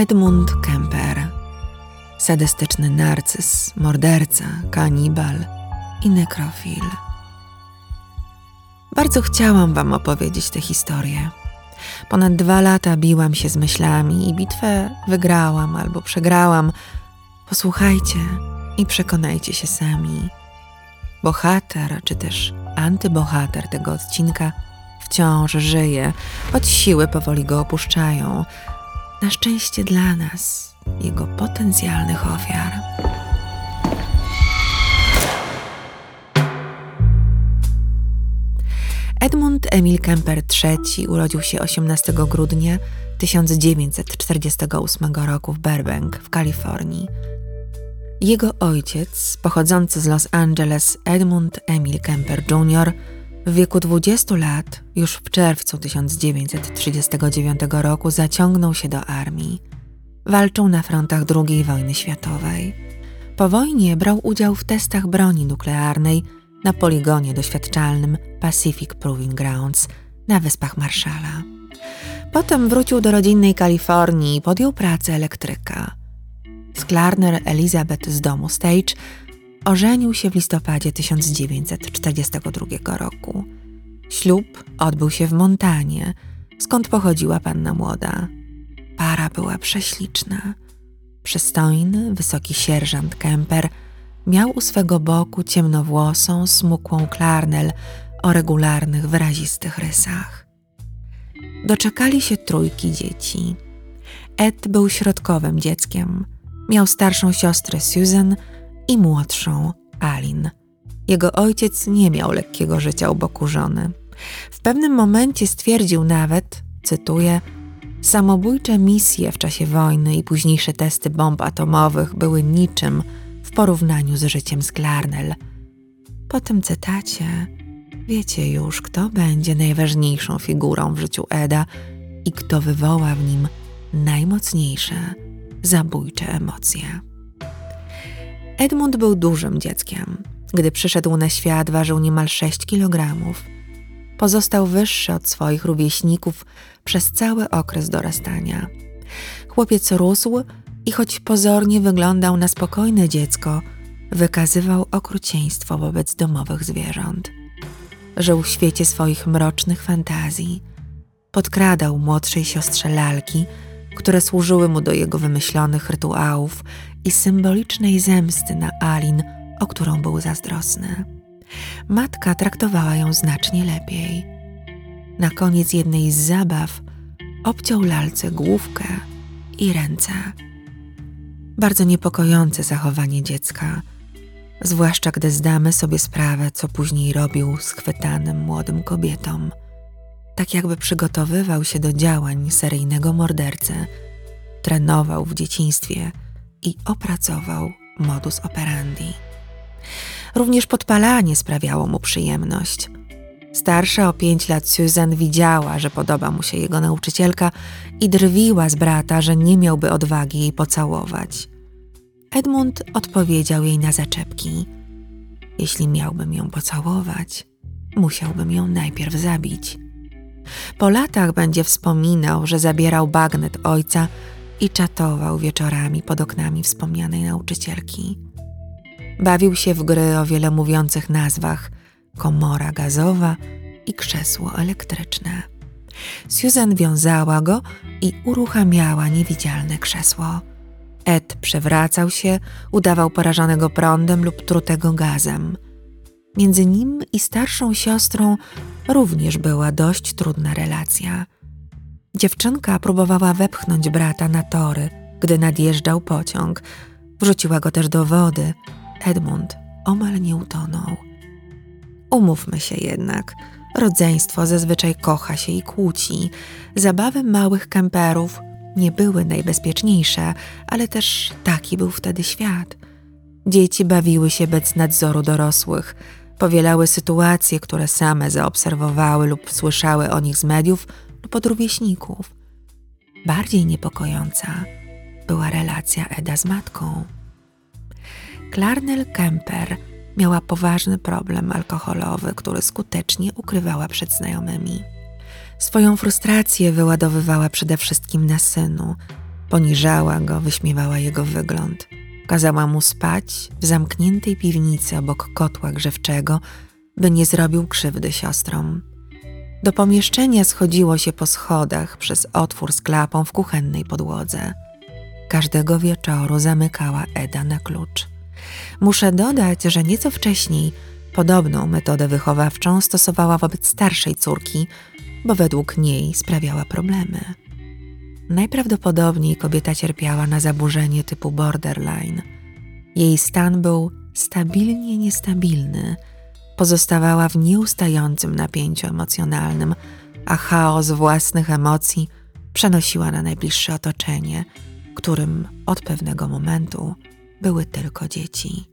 Edmund Kemper. Sadystyczny narcyz, morderca, kanibal i nekrofil. Bardzo chciałam wam opowiedzieć tę historię. Ponad 2 lata biłam się z myślami i bitwę wygrałam albo przegrałam. Posłuchajcie i przekonajcie się sami. Bohater, czy też antybohater tego odcinka wciąż żyje, choć siły powoli go opuszczają. Na szczęście dla nas, jego potencjalnych ofiar. Edmund Emil Kemper III urodził się 18 grudnia 1948 roku w Burbank w Kalifornii. Jego ojciec, pochodzący z Los Angeles, Edmund Emil Kemper Jr., w wieku 20 lat, już w czerwcu 1939 roku zaciągnął się do armii. Walczył na frontach II wojny światowej. Po wojnie brał udział w testach broni nuklearnej na poligonie doświadczalnym Pacific Proving Grounds na Wyspach Marshalla. Potem wrócił do rodzinnej Kalifornii i podjął pracę elektryka. Z Clarner Elizabeth z domu Stage ożenił się w listopadzie 1942 roku. Ślub odbył się w Montanie, skąd pochodziła panna młoda. Para była prześliczna. Przystojny, wysoki sierżant Kemper miał u swego boku ciemnowłosą, smukłą Clarnell o regularnych, wyrazistych rysach. Doczekali się 3 dzieci. Ed był środkowym dzieckiem. Miał starszą siostrę Susan i młodszą Alin. Jego ojciec nie miał lekkiego życia u boku żony. W pewnym momencie stwierdził nawet, cytuję, samobójcze misje w czasie wojny i późniejsze testy bomb atomowych były niczym w porównaniu z życiem z Clarnell. Po tym cytacie wiecie już, kto będzie najważniejszą figurą w życiu Eda i kto wywoła w nim najmocniejsze, zabójcze emocje. Edmund był dużym dzieckiem. Gdy przyszedł na świat, ważył niemal 6 kilogramów. Pozostał wyższy od swoich rówieśników przez cały okres dorastania. Chłopiec rósł i choć pozornie wyglądał na spokojne dziecko, wykazywał okrucieństwo wobec domowych zwierząt. Żył w świecie swoich mrocznych fantazji. Podkradał młodszej siostrze lalki, które służyły mu do jego wymyślonych rytuałów i symbolicznej zemsty na Alin, o którą był zazdrosny. Matka traktowała ją znacznie lepiej. Na koniec jednej z zabaw obciął lalce główkę i ręce. Bardzo niepokojące zachowanie dziecka, zwłaszcza gdy zdamy sobie sprawę, co później robił schwytanym młodym kobietom. Tak jakby przygotowywał się do działań seryjnego mordercy, trenował w dzieciństwie i opracował modus operandi. Również podpalanie sprawiało mu przyjemność. Starsza o 5 lat Susan widziała, że podoba mu się jego nauczycielka i drwiła z brata, że nie miałby odwagi jej pocałować. Edmund odpowiedział jej na zaczepki. Jeśli miałbym ją pocałować, musiałbym ją najpierw zabić. Po latach będzie wspominał, że zabierał bagnet ojca i czatował wieczorami pod oknami wspomnianej nauczycielki. Bawił się w gry o wiele mówiących nazwach: komora gazowa i krzesło elektryczne. Susan wiązała go i uruchamiała niewidzialne krzesło. Ed przewracał się, udawał porażonego prądem lub trutego gazem. Między nim i starszą siostrą również była dość trudna relacja. Dziewczynka próbowała wepchnąć brata na tory, gdy nadjeżdżał pociąg. Wrzuciła go też do wody. Edmund omal nie utonął. Umówmy się jednak, rodzeństwo zazwyczaj kocha się i kłóci. Zabawy małych Kemperów nie były najbezpieczniejsze, ale też taki był wtedy świat. Dzieci bawiły się bez nadzoru dorosłych, powielały sytuacje, które same zaobserwowały lub słyszały o nich z mediów lub od rówieśników. Bardziej niepokojąca była relacja Eda z matką. Clarnell Kemper miała poważny problem alkoholowy, który skutecznie ukrywała przed znajomymi. Swoją frustrację wyładowywała przede wszystkim na synu. Poniżała go, wyśmiewała jego wygląd. Kazała mu spać w zamkniętej piwnicy obok kotła grzewczego, by nie zrobił krzywdy siostrom. Do pomieszczenia schodziło się po schodach przez otwór z klapą w kuchennej podłodze. Każdego wieczoru zamykała Eda na klucz. Muszę dodać, że nieco wcześniej podobną metodę wychowawczą stosowała wobec starszej córki, bo według niej sprawiała problemy. Najprawdopodobniej kobieta cierpiała na zaburzenie typu borderline. Jej stan był stabilnie niestabilny, pozostawała w nieustającym napięciu emocjonalnym, a chaos własnych emocji przenosiła na najbliższe otoczenie, którym od pewnego momentu były tylko dzieci.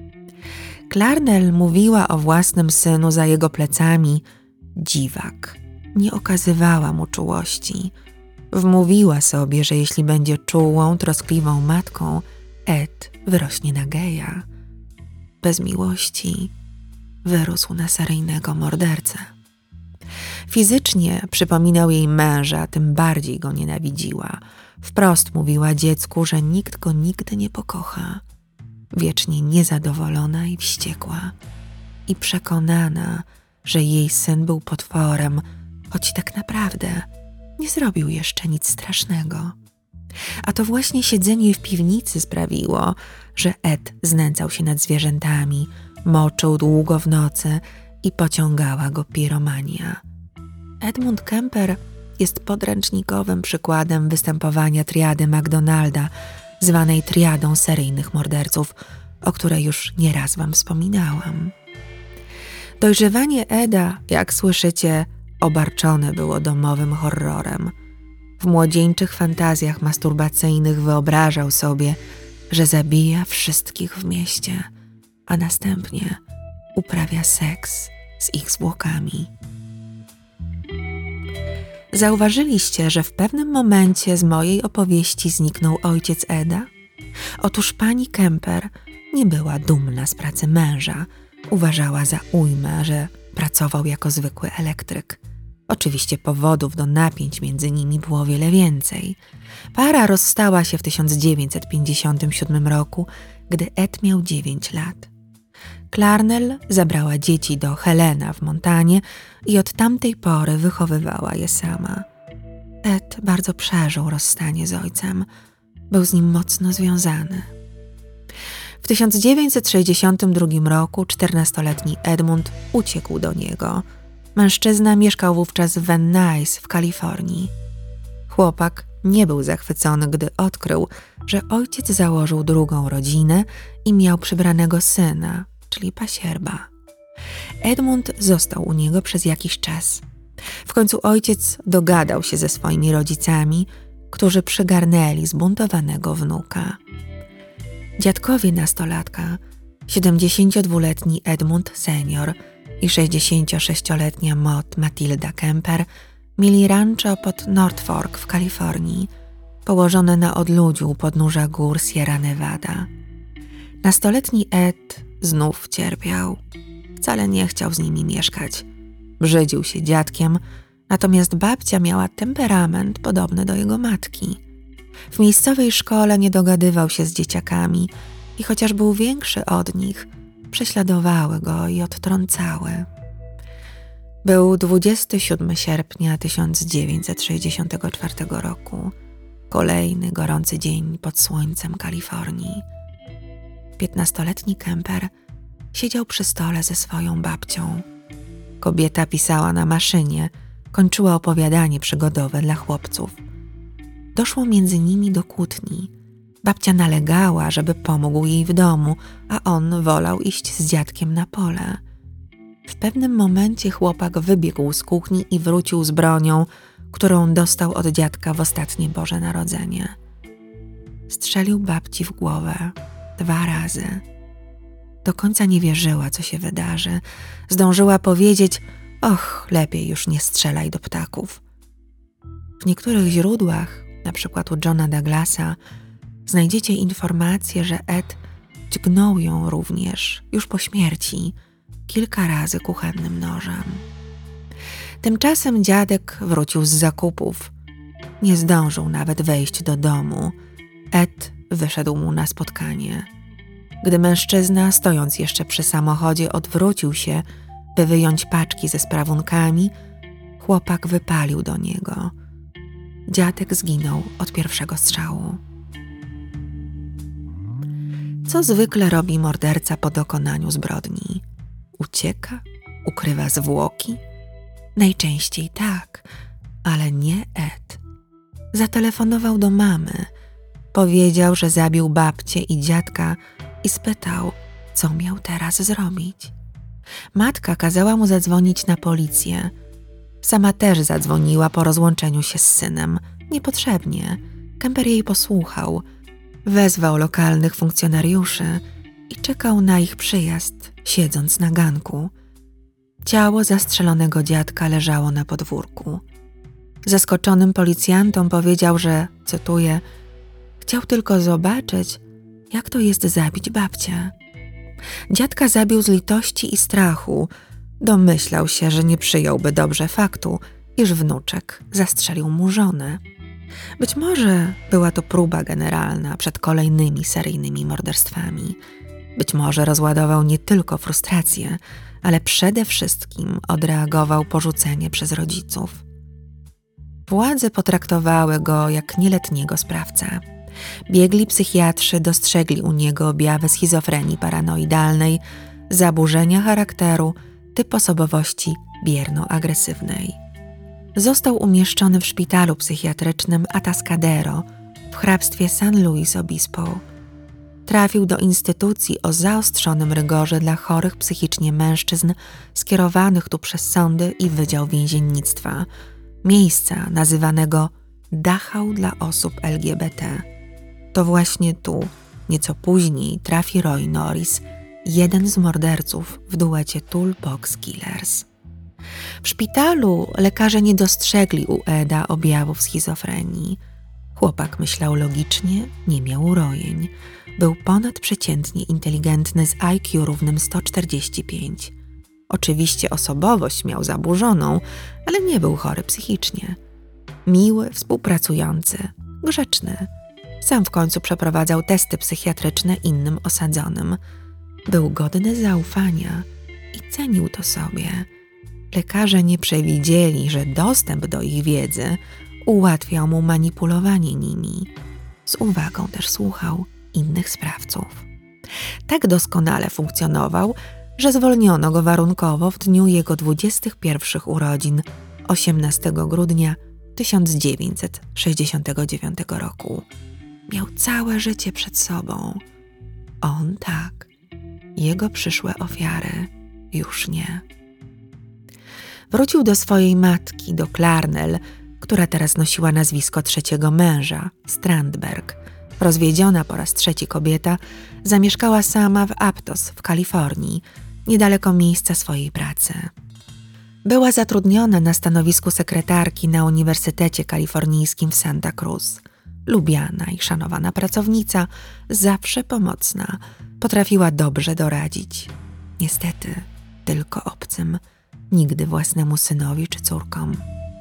Clarnell mówiła o własnym synu za jego plecami dziwak. Nie okazywała mu czułości. Wmówiła sobie, że jeśli będzie czułą, troskliwą matką, Ed wyrośnie na geja. Bez miłości wyrósł na seryjnego mordercę. Fizycznie przypominał jej męża, tym bardziej go nienawidziła. Wprost mówiła dziecku, że nikt go nigdy nie pokocha. Wiecznie niezadowolona i wściekła. I przekonana, że jej syn był potworem, choć tak naprawdę nie zrobił jeszcze nic strasznego. A to właśnie siedzenie w piwnicy sprawiło, że Ed znęcał się nad zwierzętami, moczył długo w nocy i pociągała go piromania. Edmund Kemper jest podręcznikowym przykładem występowania triady McDonalda, zwanej triadą seryjnych morderców, o której już nieraz wam wspominałam. Dojrzewanie Eda, jak słyszycie, obarczone było domowym horrorem. W młodzieńczych fantazjach masturbacyjnych wyobrażał sobie, że zabija wszystkich w mieście, a następnie uprawia seks z ich zwłokami. Zauważyliście, że w pewnym momencie z mojej opowieści zniknął ojciec Eda? Otóż pani Kemper nie była dumna z pracy męża. Uważała za ujmę, że pracował jako zwykły elektryk. Oczywiście powodów do napięć między nimi było wiele więcej. Para rozstała się w 1957 roku, gdy Ed miał 9 lat. Clarnell zabrała dzieci do Helena w Montanie i od tamtej pory wychowywała je sama. Ed bardzo przeżył rozstanie z ojcem. Był z nim mocno związany. W 1962 roku 14-letni Edmund uciekł do niego. Mężczyzna mieszkał wówczas w Van Nuys w Kalifornii. Chłopak nie był zachwycony, gdy odkrył, że ojciec założył drugą rodzinę i miał przybranego syna, czyli pasierba. Edmund został u niego przez jakiś czas. W końcu ojciec dogadał się ze swoimi rodzicami, którzy przygarnęli zbuntowanego wnuka. Dziadkowie nastolatka, 72-letni Edmund senior i 66-letnia Matilda Kemper, mieli rancho pod North Fork w Kalifornii, położone na odludziu u podnóża gór Sierra Nevada. Nastoletni Ed znów cierpiał. Wcale nie chciał z nimi mieszkać. Brzydził się dziadkiem, natomiast babcia miała temperament podobny do jego matki. W miejscowej szkole nie dogadywał się z dzieciakami i chociaż był większy od nich, prześladowały go i odtrącały. Był 27 sierpnia 1964 roku. Kolejny gorący dzień pod słońcem Kalifornii. 15-letni Kemper siedział przy stole ze swoją babcią. Kobieta pisała na maszynie, kończyła opowiadanie przygodowe dla chłopców. Doszło między nimi do kłótni. Babcia nalegała, żeby pomógł jej w domu, a on wolał iść z dziadkiem na pole. W pewnym momencie chłopak wybiegł z kuchni i wrócił z bronią, którą dostał od dziadka w ostatnie Boże Narodzenie. Strzelił babci w głowę 2 razy. Do końca nie wierzyła, co się wydarzy. Zdążyła powiedzieć: och, lepiej już nie strzelaj do ptaków. W niektórych źródłach, na przykład u Johna Douglasa, znajdziecie informację, że Ed dźgnął ją również, już po śmierci, kilka razy kuchennym nożem. Tymczasem dziadek wrócił z zakupów. Nie zdążył nawet wejść do domu. Ed wyszedł mu na spotkanie. Gdy mężczyzna, stojąc jeszcze przy samochodzie, odwrócił się, by wyjąć paczki ze sprawunkami, chłopak wypalił do niego. Dziadek zginął od pierwszego strzału. Co zwykle robi morderca po dokonaniu zbrodni? Ucieka? Ukrywa zwłoki? Najczęściej tak, ale nie Ed. Zatelefonował do mamy. Powiedział, że zabił babcię i dziadka i spytał, co miał teraz zrobić. Matka kazała mu zadzwonić na policję. Sama też zadzwoniła po rozłączeniu się z synem. Niepotrzebnie. Kemper jej posłuchał. Wezwał lokalnych funkcjonariuszy i czekał na ich przyjazd, siedząc na ganku. Ciało zastrzelonego dziadka leżało na podwórku. Zaskoczonym policjantom powiedział, że, cytuję, chciał tylko zobaczyć, jak to jest zabić babcię. Dziadka zabił z litości i strachu. Domyślał się, że nie przyjąłby dobrze faktu, iż wnuczek zastrzelił mu żonę. Być może była to próba generalna przed kolejnymi seryjnymi morderstwami. Być może rozładował nie tylko frustrację, ale przede wszystkim odreagował porzucenie przez rodziców. Władze potraktowały go jak nieletniego sprawcę. Biegli psychiatrzy dostrzegli u niego objawy schizofrenii paranoidalnej, zaburzenia charakteru, typ osobowości bierno-agresywnej. Został umieszczony w szpitalu psychiatrycznym Atascadero w hrabstwie San Luis Obispo. Trafił do instytucji o zaostrzonym rygorze dla chorych psychicznie mężczyzn skierowanych tu przez sądy i Wydział Więziennictwa, miejsca nazywanego Dachau dla osób LGBT. To właśnie tu, nieco później, trafi Roy Norris, jeden z morderców w duecie Toolbox Killers. W szpitalu lekarze nie dostrzegli u Eda objawów schizofrenii. Chłopak myślał logicznie, nie miał urojeń. Był ponadprzeciętnie inteligentny z IQ równym 145. Oczywiście osobowość miał zaburzoną, ale nie był chory psychicznie. Miły, współpracujący, grzeczny. Sam w końcu przeprowadzał testy psychiatryczne innym osadzonym. Był godny zaufania i cenił to sobie. Lekarze nie przewidzieli, że dostęp do ich wiedzy ułatwiał mu manipulowanie nimi. Z uwagą też słuchał innych sprawców. Tak doskonale funkcjonował, że zwolniono go warunkowo w dniu jego 21 urodzin, 18 grudnia 1969 roku. Miał całe życie przed sobą. On tak. Jego przyszłe ofiary już nie. Wrócił do swojej matki, do Clarnell, która teraz nosiła nazwisko trzeciego męża, Strandberg. Rozwiedziona po raz trzeci kobieta zamieszkała sama w Aptos w Kalifornii, niedaleko miejsca swojej pracy. Była zatrudniona na stanowisku sekretarki na Uniwersytecie Kalifornijskim w Santa Cruz. Lubiana i szanowana pracownica, zawsze pomocna, potrafiła dobrze doradzić. Niestety, tylko obcym, nigdy własnemu synowi czy córkom.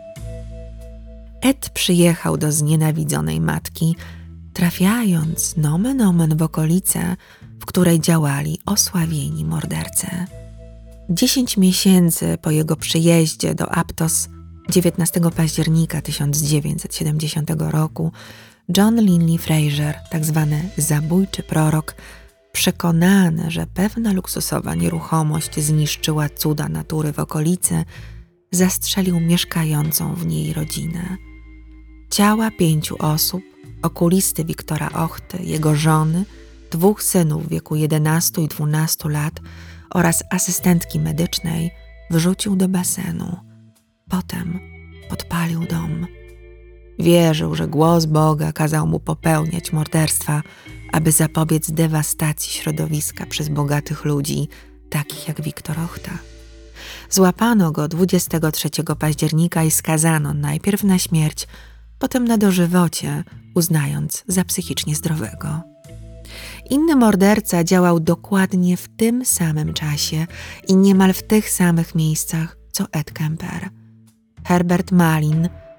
Ed przyjechał do znienawidzonej matki, trafiając nomen omen w okolicę, w której działali osławieni mordercy. 10 miesięcy po jego przyjeździe do Aptos, 19 października 1970 roku, John Linley Fraser, tzw. zabójczy prorok, przekonany, że pewna luksusowa nieruchomość zniszczyła cuda natury w okolicy, zastrzelił mieszkającą w niej rodzinę. Ciała 5 osób, okulisty Wiktora Ochty, jego żony, 2 synów w wieku 11 i 12 lat oraz asystentki medycznej wrzucił do basenu. Potem podpalił dom. Wierzył, że głos Boga kazał mu popełniać morderstwa, aby zapobiec dewastacji środowiska przez bogatych ludzi, takich jak Wiktor Ochta. Złapano go 23 października i skazano najpierw na śmierć, potem na dożywocie, uznając za psychicznie zdrowego. Inny morderca działał dokładnie w tym samym czasie i niemal w tych samych miejscach, co Ed Kemper. Herbert Malin,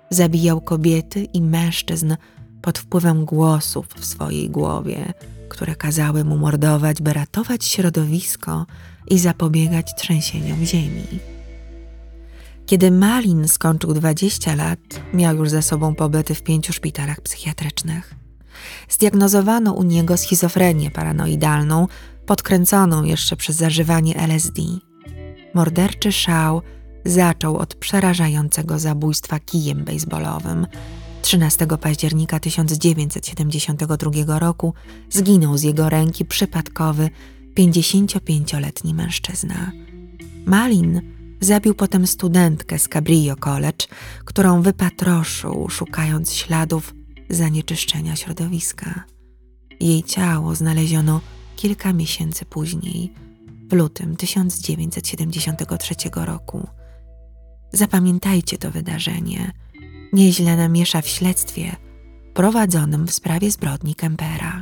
Zabijał kobiety i mężczyzn pod wpływem głosów w swojej głowie, które kazały mu mordować, by ratować środowisko i zapobiegać trzęsieniom ziemi. Kiedy Malin skończył 20 lat, miał już za sobą pobyty w 5 szpitalach psychiatrycznych. Zdiagnozowano u niego schizofrenię paranoidalną, podkręconą jeszcze przez zażywanie LSD. Morderczy szał zaczął od przerażającego zabójstwa kijem bejsbolowym. 13 października 1972 roku zginął z jego ręki przypadkowy 55-letni mężczyzna. Malin zabił potem studentkę z Cabrillo College, którą wypatroszył, szukając śladów zanieczyszczenia środowiska. Jej ciało znaleziono kilka miesięcy później, w lutym 1973 roku. Zapamiętajcie to wydarzenie. Nieźle namiesza w śledztwie prowadzonym w sprawie zbrodni Kempera.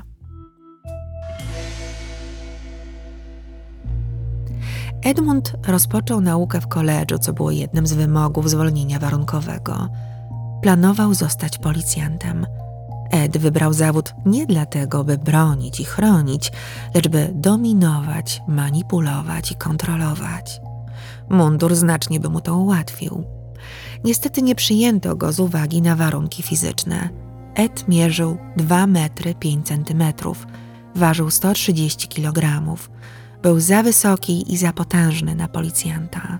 Edmund rozpoczął naukę w koledżu, co było jednym z wymogów zwolnienia warunkowego. Planował zostać policjantem. Ed wybrał zawód nie dlatego, by bronić i chronić, lecz by dominować, manipulować i kontrolować. Mundur znacznie by mu to ułatwił. Niestety nie przyjęto go z uwagi na warunki fizyczne. Ed mierzył 2 metry 5 centymetrów, ważył 130 kg. Był za wysoki i za potężny na policjanta.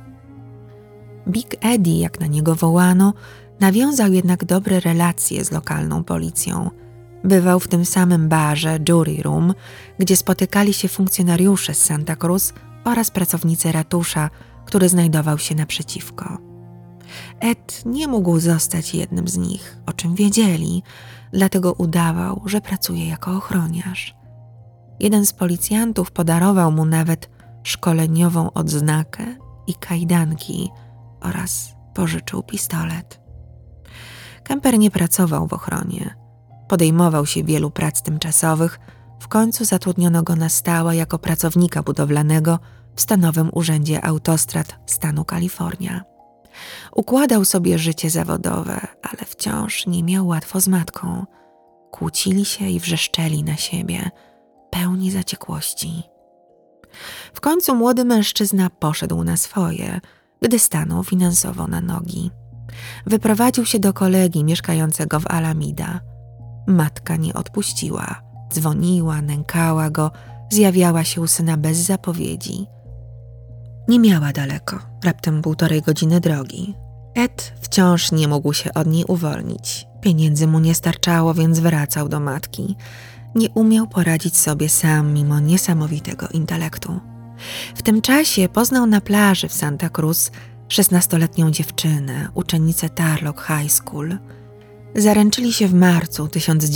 Big Eddie, jak na niego wołano, nawiązał jednak dobre relacje z lokalną policją. Bywał w tym samym barze Jury Room, gdzie spotykali się funkcjonariusze z Santa Cruz oraz pracownicy ratusza, który znajdował się naprzeciwko. Ed nie mógł zostać jednym z nich, o czym wiedzieli, dlatego udawał, że pracuje jako ochroniarz. Jeden z policjantów podarował mu nawet szkoleniową odznakę i kajdanki oraz pożyczył pistolet. Kemper nie pracował w ochronie. Podejmował się wielu prac tymczasowych. W końcu zatrudniono go na stałe jako pracownika budowlanego w Stanowym Urzędzie Autostrad stanu Kalifornia. Układał sobie życie zawodowe, ale wciąż nie miał łatwo z matką. Kłócili się i wrzeszczeli na siebie, pełni zaciekłości. W końcu młody mężczyzna poszedł na swoje, gdy stanął finansowo na nogi. Wyprowadził się do kolegi mieszkającego w Alameda. Matka nie odpuściła. Dzwoniła, nękała go, zjawiała się u syna bez zapowiedzi. Nie miała daleko, raptem 1,5 godziny drogi. Ed wciąż nie mógł się od niej uwolnić. Pieniędzy mu nie starczało, więc wracał do matki. Nie umiał poradzić sobie sam mimo niesamowitego intelektu. W tym czasie poznał na plaży w Santa Cruz 16-letnią dziewczynę, uczennicę Tarlock High School. Zaręczyli się w marcu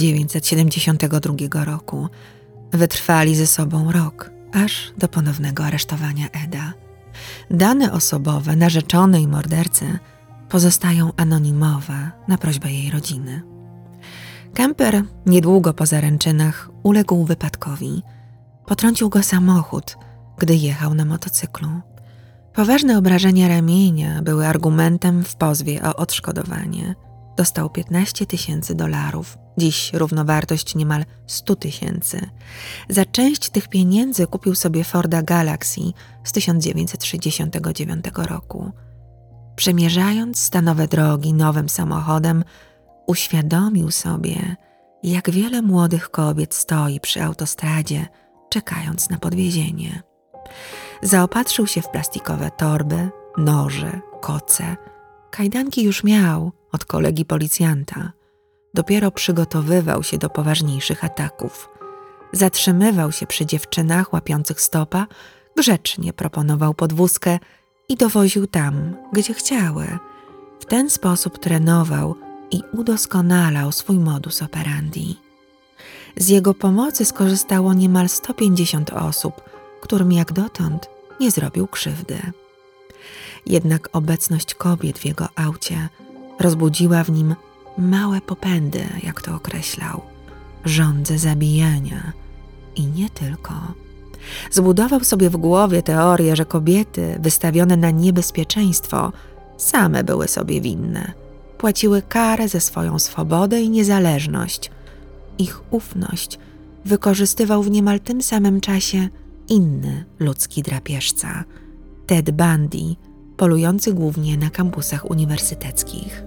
1972 roku. Wytrwali ze sobą rok, aż do ponownego aresztowania Eda. Dane osobowe narzeczonej mordercy pozostają anonimowe na prośbę jej rodziny. Kemper niedługo po zaręczynach uległ wypadkowi. Potrącił go samochód, gdy jechał na motocyklu. Poważne obrażenia ramienia były argumentem w pozwie o odszkodowanie. Dostał $15,000, dziś równowartość niemal 100,000. Za część tych pieniędzy kupił sobie Forda Galaxy z 1969 roku. Przemierzając stanowe drogi nowym samochodem, uświadomił sobie, jak wiele młodych kobiet stoi przy autostradzie, czekając na podwiezienie. Zaopatrzył się w plastikowe torby, noże, koce. Kajdanki już miał od kolegi policjanta. Dopiero przygotowywał się do poważniejszych ataków. Zatrzymywał się przy dziewczynach łapiących stopa, grzecznie proponował podwózkę i dowoził tam, gdzie chciały. W ten sposób trenował i udoskonalał swój modus operandi. Z jego pomocy skorzystało niemal 150 osób, którym jak dotąd nie zrobił krzywdy. Jednak obecność kobiet w jego aucie rozbudziła w nim małe popędy, jak to określał, żądzę zabijania i nie tylko. Zbudował sobie w głowie teorię, że kobiety wystawione na niebezpieczeństwo same były sobie winne. płaciły karę za swoją swobodę i niezależność. Ich ufność wykorzystywał w niemal tym samym czasie inny ludzki drapieżca, Ted Bundy, polujący głównie na kampusach uniwersyteckich.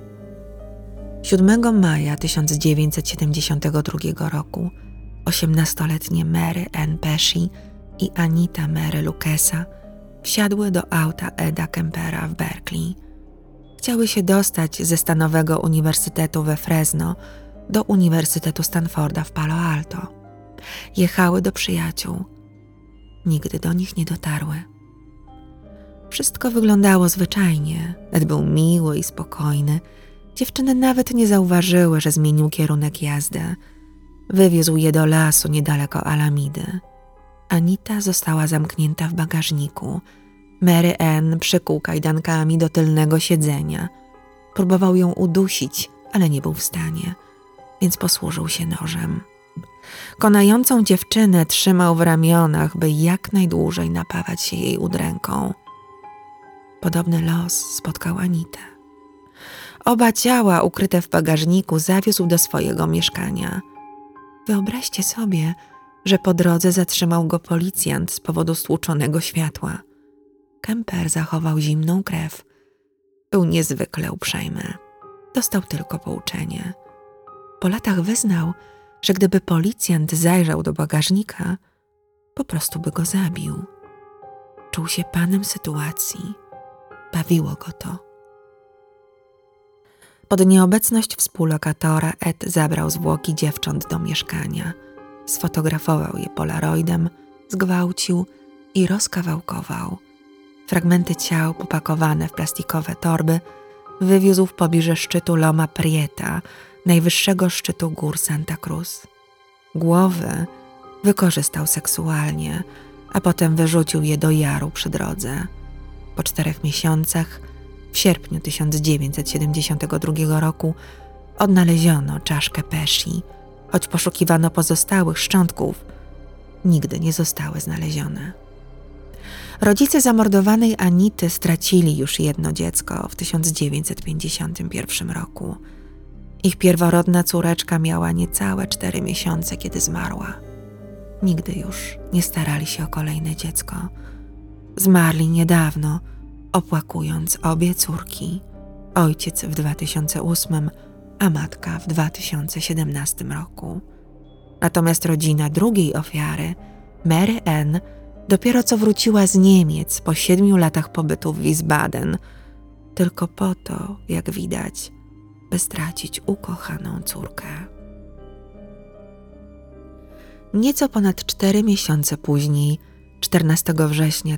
7 maja 1972 roku 18-letnie Mary Ann Pesci i Anita Mary Lucchesa wsiadły do auta Eda Kempera w Berkeley. Chciały się dostać ze Stanowego Uniwersytetu we Fresno do Uniwersytetu Stanforda w Palo Alto. Jechały do przyjaciół. Nigdy do nich nie dotarły. Wszystko wyglądało zwyczajnie. Ed był miły i spokojny. Dziewczyny nawet nie zauważyły, że zmienił kierunek jazdy. Wywiózł je do lasu niedaleko Alamidy. Anita została zamknięta w bagażniku. Mary Ann przykuł kajdankami do tylnego siedzenia. Próbował ją udusić, ale nie był w stanie, więc posłużył się nożem. Konającą dziewczynę trzymał w ramionach, by jak najdłużej napawać się jej udręką. Podobny los spotkał Anitę. Oba ciała ukryte w bagażniku zawiózł do swojego mieszkania. Wyobraźcie sobie, że po drodze zatrzymał go policjant z powodu stłuczonego światła. Kemper zachował zimną krew. Był niezwykle uprzejmy. Dostał tylko pouczenie. Po latach wyznał, że gdyby policjant zajrzał do bagażnika, po prostu by go zabił. Czuł się panem sytuacji. Bawiło go to. Pod nieobecność współlokatora Ed zabrał zwłoki dziewcząt do mieszkania. Sfotografował je polaroidem, zgwałcił i rozkawałkował. Fragmenty ciał popakowane w plastikowe torby wywiózł w pobliże szczytu Loma Prieta, najwyższego szczytu gór Santa Cruz. Głowy wykorzystał seksualnie, a potem wyrzucił je do jaru przy drodze. Po 4 miesiącach, w sierpniu 1972 roku, odnaleziono czaszkę Pesci, choć poszukiwano pozostałych szczątków, nigdy nie zostały znalezione. Rodzice zamordowanej Anity stracili już jedno dziecko w 1951 roku. Ich pierworodna córeczka miała niecałe 4 miesiące, kiedy zmarła. Nigdy już nie starali się o kolejne dziecko. Zmarli niedawno, opłakując obie córki. Ojciec w 2008, a matka w 2017 roku. Natomiast rodzina drugiej ofiary, Mary Ann, dopiero co wróciła z Niemiec po 7 latach pobytu w Wiesbaden, tylko po to, jak widać, by stracić ukochaną córkę. Nieco ponad 4 miesiące później, 14 września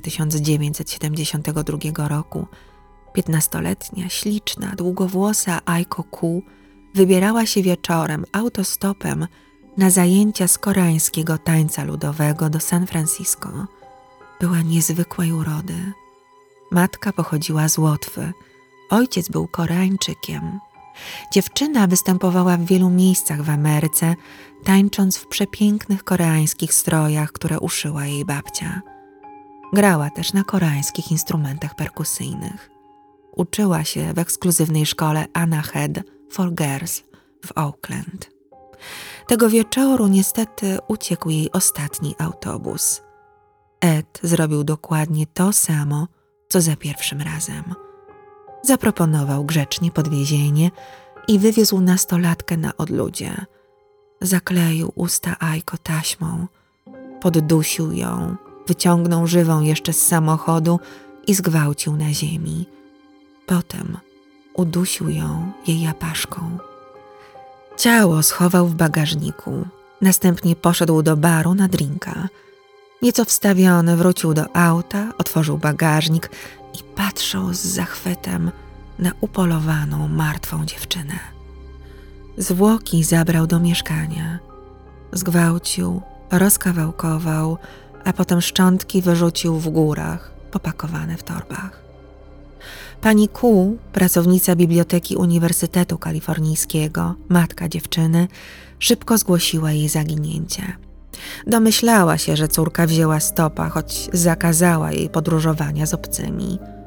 1972 roku, 15-letnia, śliczna, długowłosa Aiko Koo wybierała się wieczorem autostopem na zajęcia z koreańskiego tańca ludowego do San Francisco. Była niezwykłej urody. Matka pochodziła z Łotwy, ojciec był Koreańczykiem. Dziewczyna występowała w wielu miejscach w Ameryce, tańcząc w przepięknych koreańskich strojach, które uszyła jej babcia. Grała też na koreańskich instrumentach perkusyjnych. Uczyła się w ekskluzywnej szkole Anna Head for Girls w Oakland. Tego wieczoru niestety uciekł jej ostatni autobus. Ed zrobił dokładnie to samo, co za pierwszym razem. Zaproponował grzecznie podwiezienie i wywiózł nastolatkę na odludzie. Zakleił usta Aiko taśmą, poddusił ją, wyciągnął żywą jeszcze z samochodu i zgwałcił na ziemi. Potem udusił ją jej apaszką. Ciało schował w bagażniku, następnie poszedł do baru na drinka. Nieco wstawiony wrócił do auta, otworzył bagażnik i patrzył z zachwytem na upolowaną, martwą dziewczynę. Zwłoki zabrał do mieszkania. Zgwałcił, rozkawałkował, a potem szczątki wyrzucił w górach, popakowane w torbach. Pani Koo, pracownica Biblioteki Uniwersytetu Kalifornijskiego, matka dziewczyny, szybko zgłosiła jej zaginięcie. Domyślała się, że córka wzięła stopa, choć zakazała jej podróżowania z obcymi.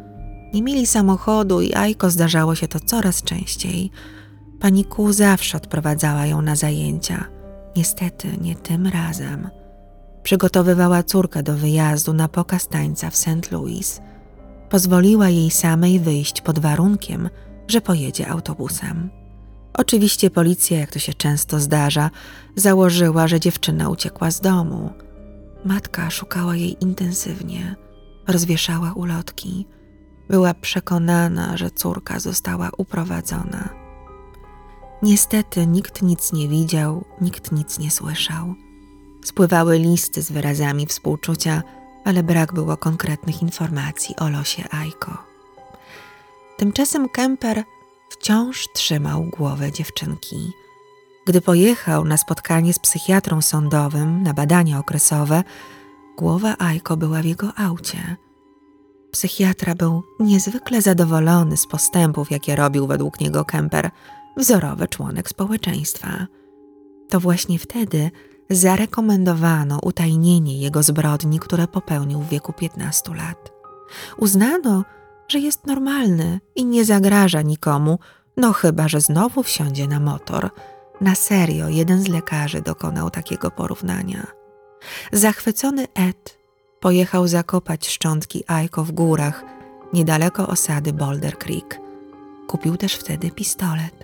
Nie mieli samochodu i Aiko zdarzało się to coraz częściej. Pani Ku zawsze odprowadzała ją na zajęcia. Niestety nie tym razem. Przygotowywała córkę do wyjazdu na pokaz tańca w St. Louis. Pozwoliła jej samej wyjść pod warunkiem, że pojedzie autobusem. Oczywiście policja, jak to się często zdarza, założyła, że dziewczyna uciekła z domu. Matka szukała jej intensywnie, rozwieszała ulotki. Była przekonana, że córka została uprowadzona. Niestety nikt nic nie widział, nikt nic nie słyszał. Spływały listy z wyrazami współczucia, ale brak było konkretnych informacji o losie Aiko. Tymczasem Kemper wciąż trzymał głowę dziewczynki. Gdy pojechał na spotkanie z psychiatrą sądowym na badania okresowe, głowa Aiko była w jego aucie. Psychiatra był niezwykle zadowolony z postępów, jakie robił według niego Kemper, wzorowy członek społeczeństwa. To właśnie wtedy zarekomendowano utajnienie jego zbrodni, które popełnił w wieku 15 lat. Uznano, że jest normalny i nie zagraża nikomu, no chyba że znowu wsiądzie na motor. Na serio jeden z lekarzy dokonał takiego porównania. Zachwycony Ed pojechał zakopać szczątki Aiko w górach, niedaleko osady Boulder Creek. Kupił też wtedy pistolet.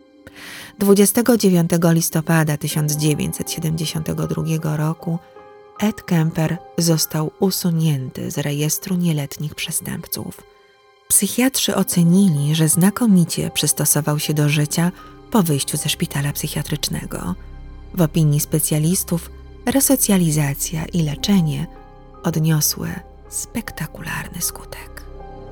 29 listopada 1972 roku Ed Kemper został usunięty z rejestru nieletnich przestępców. Psychiatrzy ocenili, że znakomicie przystosował się do życia po wyjściu ze szpitala psychiatrycznego. W opinii specjalistów resocjalizacja i leczenie odniosły spektakularny skutek.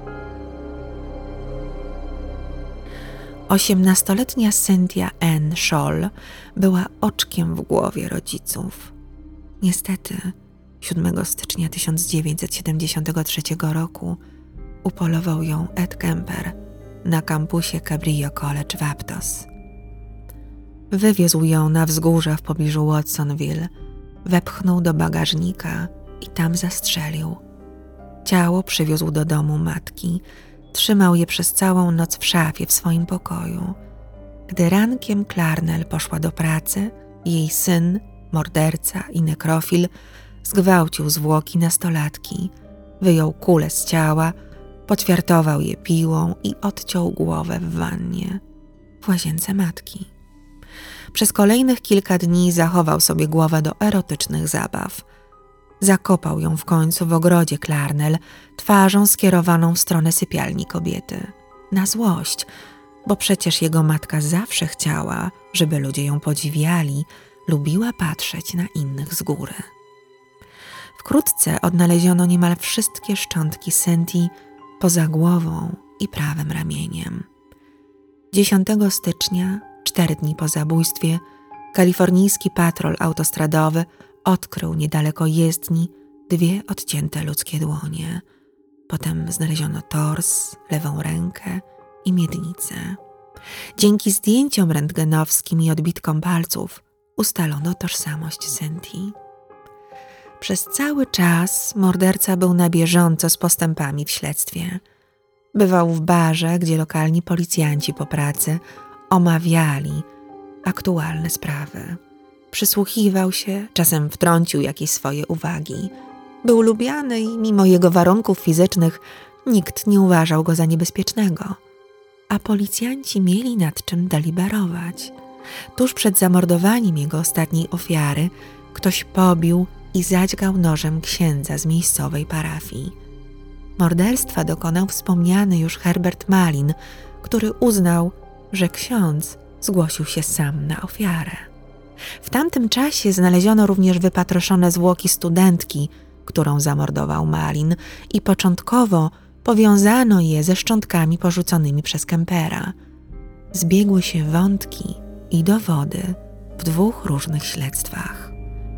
18-letnia Cynthia Ann Scholl była oczkiem w głowie rodziców. Niestety 7 stycznia 1973 roku upolował ją Ed Kemper na kampusie Cabrillo College w Aptos. Wywiózł ją na wzgórza w pobliżu Watsonville, wepchnął do bagażnika i tam zastrzelił. Ciało przywiózł do domu matki, trzymał je przez całą noc w szafie w swoim pokoju. Gdy rankiem Clarnell poszła do pracy, jej syn, morderca i nekrofil, zgwałcił zwłoki nastolatki, wyjął kulę z ciała, poćwiartował je piłą i odciął głowę w wannie, w łazience matki. Przez kolejnych kilka dni zachował sobie głowę do erotycznych zabaw. Zakopał ją w końcu w ogrodzie Clarnell, twarzą skierowaną w stronę sypialni kobiety. Na złość, bo przecież jego matka zawsze chciała, żeby ludzie ją podziwiali, lubiła patrzeć na innych z góry. Wkrótce odnaleziono niemal wszystkie szczątki Cynthii poza głową i prawym ramieniem. 10 stycznia, 4 dni po zabójstwie, kalifornijski patrol autostradowy odkrył niedaleko jezdni 2 odcięte ludzkie dłonie. Potem znaleziono tors, lewą rękę i miednicę. Dzięki zdjęciom rentgenowskim i odbitkom palców ustalono tożsamość Cynthii. Przez cały czas morderca był na bieżąco z postępami w śledztwie. Bywał w barze, gdzie lokalni policjanci po pracy omawiali aktualne sprawy. Przysłuchiwał się, czasem wtrącił jakieś swoje uwagi. Był lubiany i mimo jego warunków fizycznych nikt nie uważał go za niebezpiecznego. A policjanci mieli nad czym deliberować. Tuż przed zamordowaniem jego ostatniej ofiary ktoś pobił i zadźgał nożem księdza z miejscowej parafii. Morderstwa dokonał wspomniany już Herbert Malin, który uznał, że ksiądz zgłosił się sam na ofiarę. W tamtym czasie znaleziono również wypatroszone zwłoki studentki, którą zamordował Malin, i początkowo powiązano je ze szczątkami porzuconymi przez Kempera. Zbiegły się wątki i dowody w 2 różnych śledztwach.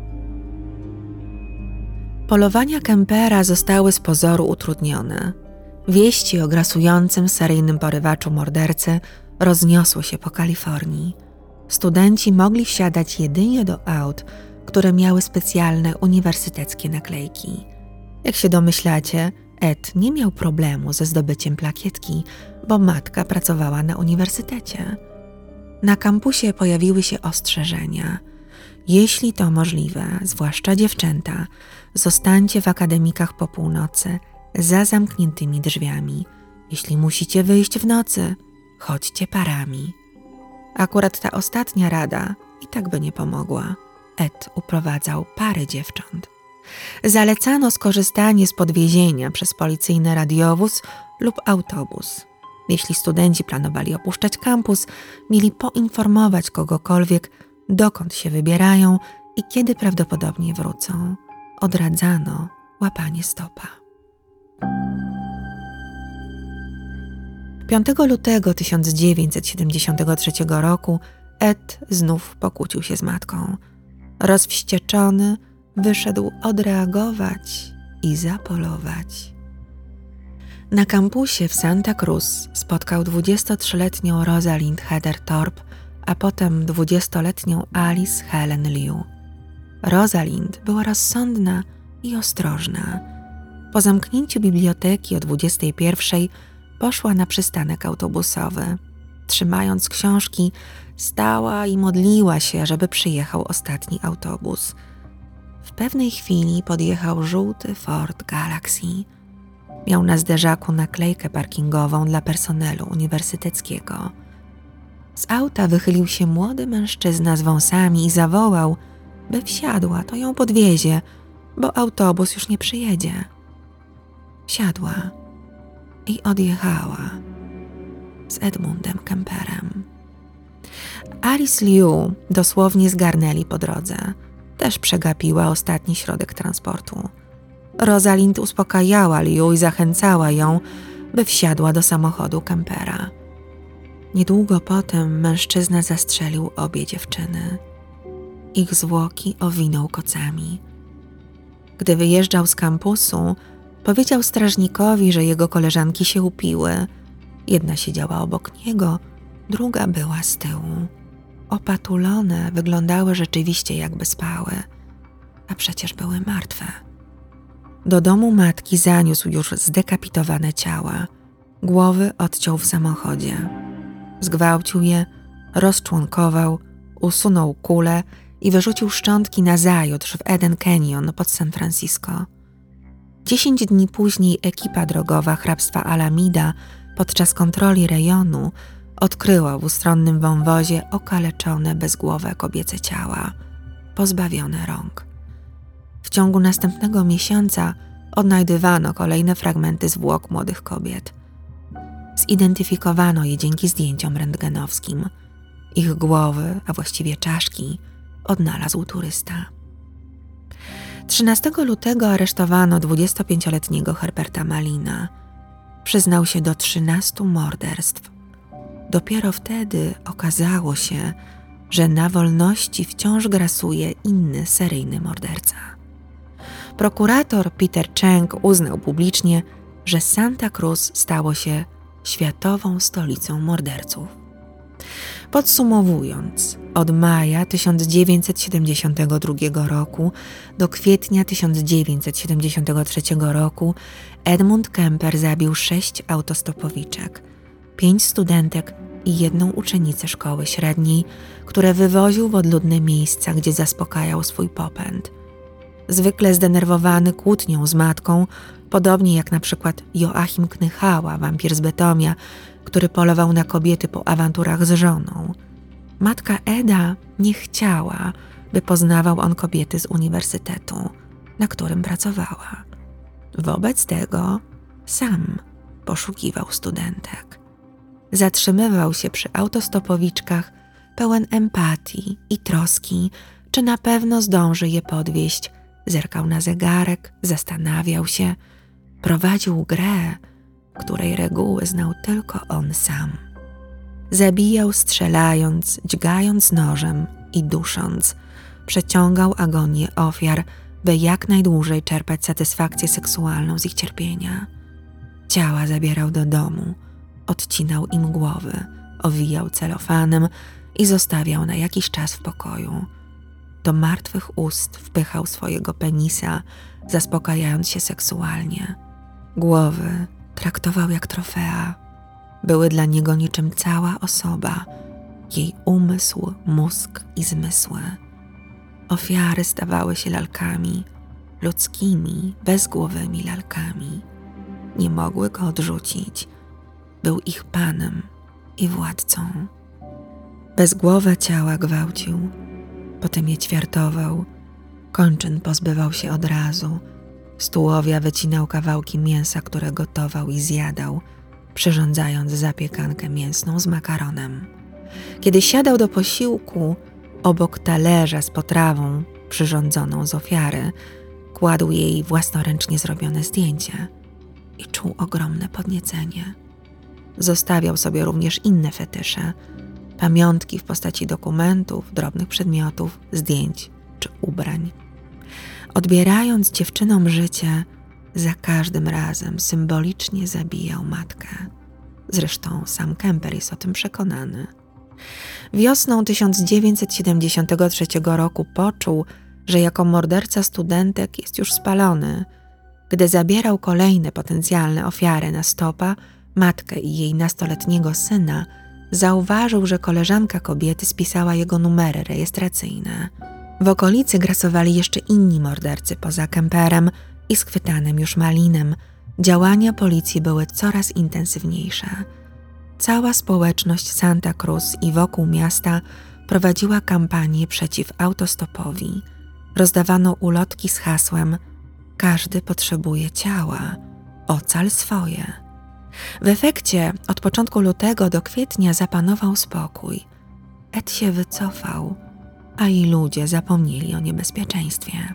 Polowania Kempera zostały z pozoru utrudnione. Wieści o grasującym seryjnym porywaczu mordercy rozniosły się po Kalifornii. Studenci mogli wsiadać jedynie do aut, które miały specjalne uniwersyteckie naklejki. Jak się domyślacie, Ed nie miał problemu ze zdobyciem plakietki, bo matka pracowała na uniwersytecie. Na kampusie pojawiły się ostrzeżenia. Jeśli to możliwe, zwłaszcza dziewczęta, zostańcie w akademikach po północy za zamkniętymi drzwiami. Jeśli musicie wyjść w nocy, chodźcie parami. Akurat ta ostatnia rada i tak by nie pomogła. Ed uprowadzał pary dziewcząt. Zalecano skorzystanie z podwiezienia przez policyjny radiowóz lub autobus. Jeśli studenci planowali opuszczać kampus, mieli poinformować kogokolwiek, dokąd się wybierają i kiedy prawdopodobnie wrócą. Odradzano łapanie stopa. 5 lutego 1973 roku Ed znów pokłócił się z matką. Rozwścieczony wyszedł odreagować i zapolować. Na kampusie w Santa Cruz spotkał 23-letnią Rosalind Heather Thorpe, a potem 20-letnią Alice Helen Liu. Rosalind była rozsądna i ostrożna. Po zamknięciu biblioteki o 21:00 poszła na przystanek autobusowy. Trzymając książki, stała i modliła się, żeby przyjechał ostatni autobus. W pewnej chwili podjechał żółty Ford Galaxy. Miał na zderzaku naklejkę parkingową dla personelu uniwersyteckiego. Z auta wychylił się młody mężczyzna z wąsami i zawołał, by wsiadła, to ją podwiezie, bo autobus już nie przyjedzie. Wsiadła i odjechała z Edmundem Kemperem. Alice Liu dosłownie zgarnęli po drodze. Też przegapiła ostatni środek transportu. Rosalind uspokajała Liu i zachęcała ją, by wsiadła do samochodu Kempera. Niedługo potem mężczyzna zastrzelił obie dziewczyny. Ich zwłoki owinął kocami. Gdy wyjeżdżał z kampusu, powiedział strażnikowi, że jego koleżanki się upiły. Jedna siedziała obok niego, druga była z tyłu. Opatulone wyglądały rzeczywiście, jakby spały, a przecież były martwe. Do domu matki zaniósł już zdekapitowane ciała. Głowy odciął w samochodzie. Zgwałcił je, rozczłonkował, usunął kulę i wyrzucił szczątki nazajutrz w Eden Canyon pod San Francisco. 10 dni później ekipa drogowa hrabstwa Alameda podczas kontroli rejonu odkryła w ustronnym wąwozie okaleczone bezgłowe kobiece ciała, pozbawione rąk. W ciągu następnego miesiąca odnajdywano kolejne fragmenty zwłok młodych kobiet. Zidentyfikowano je dzięki zdjęciom rentgenowskim. Ich głowy, a właściwie czaszki, odnalazł turysta. 13 lutego aresztowano 25-letniego Herberta Malina. Przyznał się do 13 morderstw. Dopiero wtedy okazało się, że na wolności wciąż grasuje inny seryjny morderca. Prokurator Peter Cheng uznał publicznie, że Santa Cruz stało się światową stolicą morderców. Podsumowując, od maja 1972 roku do kwietnia 1973 roku Edmund Kemper zabił 6 autostopowiczek, 5 studentek i 1 uczennicę szkoły średniej, które wywoził w odludne miejsca, gdzie zaspokajał swój popęd. Zwykle zdenerwowany kłótnią z matką, podobnie jak na przykład Joachim Knychała, wampir z Bytomia, który polował na kobiety po awanturach z żoną. Matka Eda nie chciała, by poznawał on kobiety z uniwersytetu, na którym pracowała. Wobec tego sam poszukiwał studentek. Zatrzymywał się przy autostopowiczkach, pełen empatii i troski, czy na pewno zdąży je podwieźć. Zerkał na zegarek, zastanawiał się, prowadził grę, której reguły znał tylko on sam. Zabijał strzelając, dźgając nożem i dusząc. Przeciągał agonię ofiar, by jak najdłużej czerpać satysfakcję seksualną z ich cierpienia. Ciała zabierał do domu, odcinał im głowy, owijał celofanem i zostawiał na jakiś czas w pokoju. Do martwych ust wpychał swojego penisa, zaspokajając się seksualnie. Głowy traktował jak trofea. Były dla niego niczym cała osoba, jej umysł, mózg i zmysły. Ofiary stawały się lalkami, ludzkimi, bezgłowymi lalkami. Nie mogły go odrzucić. Był ich panem i władcą. Bezgłowe ciała gwałcił, potem je ćwiartował, kończyn pozbywał się od razu, z tułowia wycinał kawałki mięsa, które gotował i zjadał, przyrządzając zapiekankę mięsną z makaronem. Kiedy siadał do posiłku, obok talerza z potrawą przyrządzoną z ofiary, kładł jej własnoręcznie zrobione zdjęcie i czuł ogromne podniecenie. Zostawiał sobie również inne fetysze, pamiątki w postaci dokumentów, drobnych przedmiotów, zdjęć czy ubrań. Odbierając dziewczynom życie, za każdym razem symbolicznie zabijał matkę. Zresztą sam Kemper jest o tym przekonany. Wiosną 1973 roku poczuł, że jako morderca studentek jest już spalony. Gdy zabierał kolejne potencjalne ofiary na stopa, matkę i jej nastoletniego syna, zauważył, że koleżanka kobiety spisała jego numery rejestracyjne. W okolicy grasowali jeszcze inni mordercy poza Kemperem i schwytanym już Malinem. Działania policji były coraz intensywniejsze. Cała społeczność Santa Cruz i wokół miasta prowadziła kampanię przeciw autostopowi. Rozdawano ulotki z hasłem „Każdy potrzebuje ciała, ocal swoje”. W efekcie od początku lutego do kwietnia zapanował spokój. Ed się wycofał, a i ludzie zapomnieli o niebezpieczeństwie.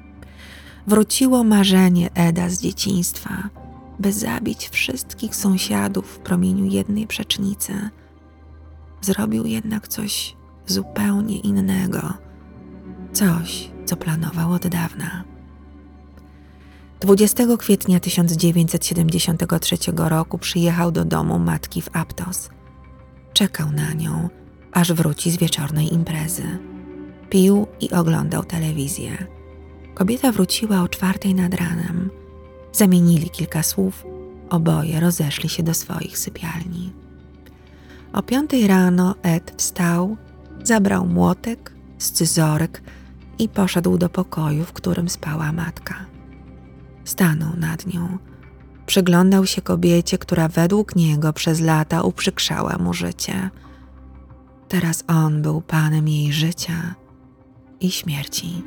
Wróciło marzenie Eda z dzieciństwa, by zabić wszystkich sąsiadów w promieniu jednej przecznicy. Zrobił jednak coś zupełnie innego, coś, co planował od dawna. 20 kwietnia 1973 roku przyjechał do domu matki w Aptos. Czekał na nią, aż wróci z wieczornej imprezy. Pił i oglądał telewizję. Kobieta wróciła o 4:00 nad ranem. Zamienili kilka słów, oboje rozeszli się do swoich sypialni. O 5:00 rano Ed wstał, zabrał młotek, scyzoryk i poszedł do pokoju, w którym spała matka. Stanął nad nią. Przyglądał się kobiecie, która według niego przez lata uprzykrzała mu życie. Teraz on był panem jej życia i śmierci.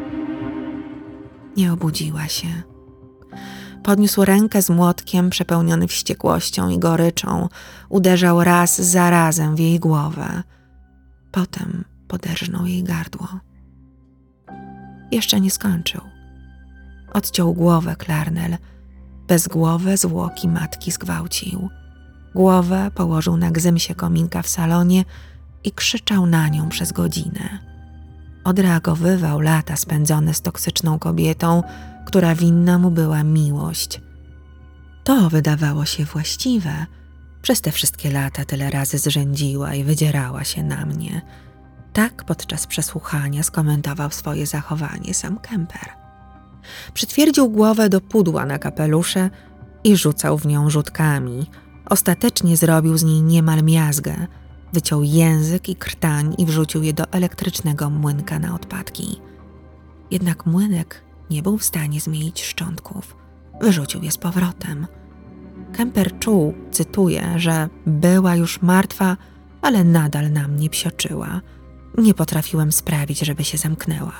Nie obudziła się. Podniósł rękę z młotkiem przepełniony wściekłością i goryczą. Uderzał raz za razem w jej głowę. Potem poderżnął jej gardło. Jeszcze nie skończył. Odciął głowę Clarnell. Bezgłowe zwłoki matki zgwałcił. Głowę położył na gzymsie kominka w salonie i krzyczał na nią przez godzinę. Odreagowywał lata spędzone z toksyczną kobietą, która winna mu była miłość. To wydawało się właściwe. Przez te wszystkie lata tyle razy zrzędziła i wydzierała się na mnie. Tak podczas przesłuchania skomentował swoje zachowanie sam Kemper. Przytwierdził głowę do pudła na kapelusze i rzucał w nią rzutkami. Ostatecznie zrobił z niej niemal miazgę. Wyciął język i krtań i wrzucił je do elektrycznego młynka na odpadki. Jednak młynek nie był w stanie zmienić szczątków. Wyrzucił je z powrotem. Kemper czuł, cytuję, że była już martwa, ale nadal na mnie psioczyła. Nie potrafiłem sprawić, żeby się zamknęła.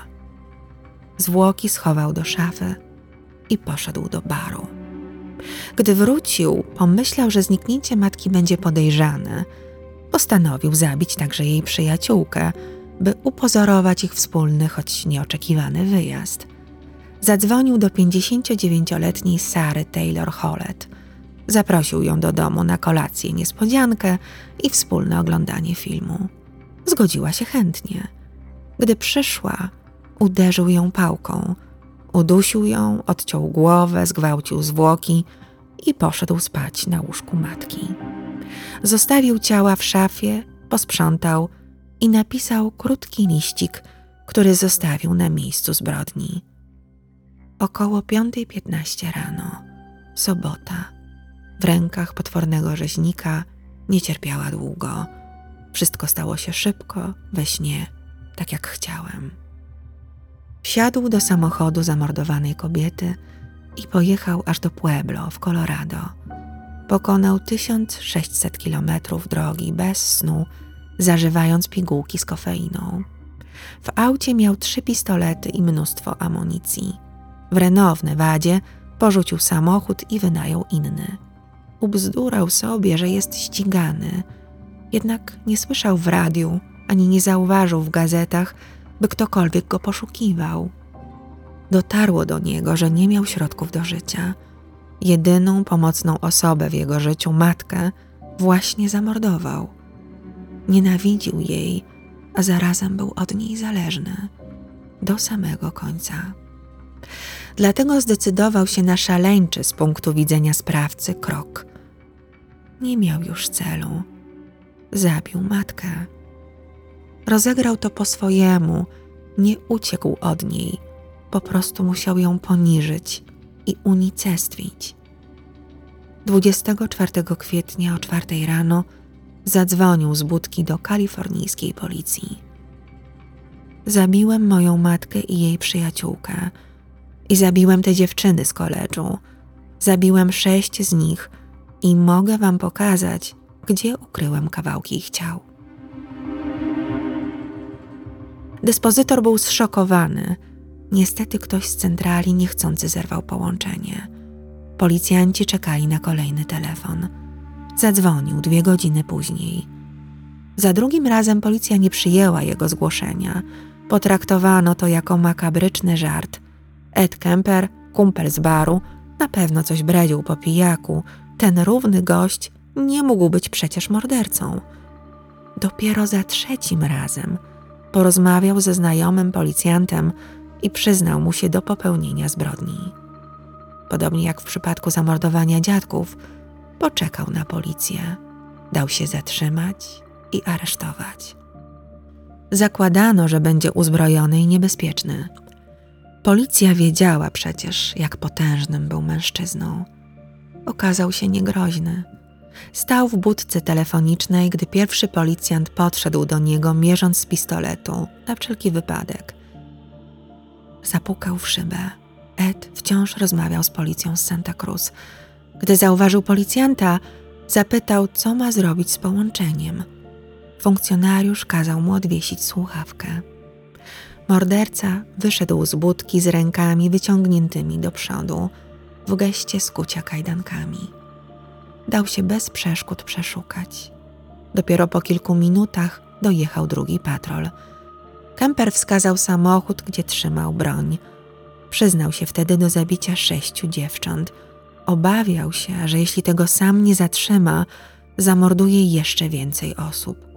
Zwłoki schował do szafy i poszedł do baru. Gdy wrócił, pomyślał, że zniknięcie matki będzie podejrzane. Postanowił zabić także jej przyjaciółkę, by upozorować ich wspólny, choć nieoczekiwany wyjazd. Zadzwonił do 59-letniej Sary Taylor Hollett. Zaprosił ją do domu na kolację niespodziankę i wspólne oglądanie filmu. Zgodziła się chętnie. Gdy przyszła, uderzył ją pałką. Udusił ją, odciął głowę, zgwałcił zwłoki i poszedł spać na łóżku matki. Zostawił ciała w szafie, posprzątał i napisał krótki liścik, który zostawił na miejscu zbrodni. Około 5:15 rano Sobota. W rękach potwornego rzeźnika nie cierpiała długo. Wszystko stało się szybko, we śnie, tak jak chciałem. Wsiadł do samochodu zamordowanej kobiety i pojechał aż do Pueblo w Colorado. Pokonał 1600 kilometrów drogi bez snu, zażywając pigułki z kofeiną. W aucie miał 3 pistolety i mnóstwo amunicji. W Reno w Nevadzie porzucił samochód i wynajął inny. Ubzdurał sobie, że jest ścigany, jednak nie słyszał w radiu ani nie zauważył w gazetach, by ktokolwiek go poszukiwał. Dotarło do niego, że nie miał środków do życia. Jedyną pomocną osobę w jego życiu, matkę, właśnie zamordował. Nienawidził jej, a zarazem był od niej zależny. Do samego końca. Dlatego zdecydował się na szaleńczy z punktu widzenia sprawcy krok. Nie miał już celu. Zabił matkę. Rozegrał to po swojemu, nie uciekł od niej, po prostu musiał ją poniżyć i unicestwić. 24 kwietnia o 4 rano zadzwonił z budki do kalifornijskiej policji. Zabiłem moją matkę i jej przyjaciółkę. I zabiłem te dziewczyny z koledżu. Zabiłem 6 z nich i mogę wam pokazać, gdzie ukryłem kawałki ich ciał. Dyspozytor był zszokowany. Niestety ktoś z centrali niechcący zerwał połączenie. Policjanci czekali na kolejny telefon. Zadzwonił 2 godziny później. Za drugim razem policja nie przyjęła jego zgłoszenia. Potraktowano to jako makabryczny żart. Ed Kemper, kumpel z baru, na pewno coś bredził po pijaku. Ten równy gość nie mógł być przecież mordercą. Dopiero za 3 razem porozmawiał ze znajomym policjantem i przyznał mu się do popełnienia zbrodni. Podobnie jak w przypadku zamordowania dziadków, poczekał na policję, dał się zatrzymać i aresztować. Zakładano, że będzie uzbrojony i niebezpieczny. Policja wiedziała przecież, jak potężnym był mężczyzną. Okazał się niegroźny. Stał w budce telefonicznej, gdy pierwszy policjant podszedł do niego, mierząc z pistoletu, na wszelki wypadek. Zapukał w szybę. Ed wciąż rozmawiał z policją z Santa Cruz. Gdy zauważył policjanta, zapytał, co ma zrobić z połączeniem. Funkcjonariusz kazał mu odwiesić słuchawkę. Morderca wyszedł z budki z rękami wyciągniętymi do przodu, w geście skucia kajdankami. Dał się bez przeszkód przeszukać. Dopiero po kilku minutach dojechał drugi patrol. Kemper wskazał samochód, gdzie trzymał broń. Przyznał się wtedy do zabicia 6 dziewcząt. Obawiał się, że jeśli tego sam nie zatrzyma, zamorduje jeszcze więcej osób.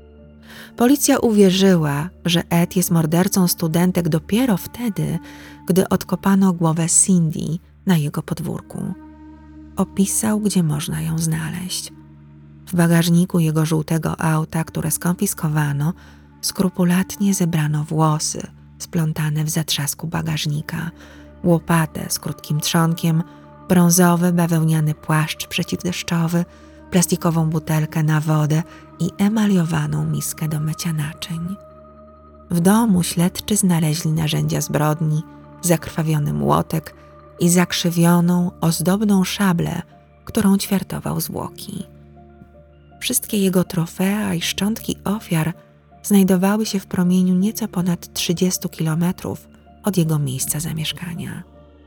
Policja uwierzyła, że Ed jest mordercą studentek dopiero wtedy, gdy odkopano głowę Cindy na jego podwórku. Opisał, gdzie można ją znaleźć. W bagażniku jego żółtego auta, które skonfiskowano, skrupulatnie zebrano włosy splątane w zatrzasku bagażnika, łopatę z krótkim trzonkiem, brązowy bawełniany płaszcz przeciwdeszczowy, plastikową butelkę na wodę i emaliowaną miskę do mycia naczyń. W domu śledczy znaleźli narzędzia zbrodni, zakrwawiony młotek i zakrzywioną, ozdobną szablę, którą ćwiartował zwłoki. Wszystkie jego trofea i szczątki ofiar znajdowały się w promieniu nieco ponad 30 kilometrów od jego miejsca zamieszkania.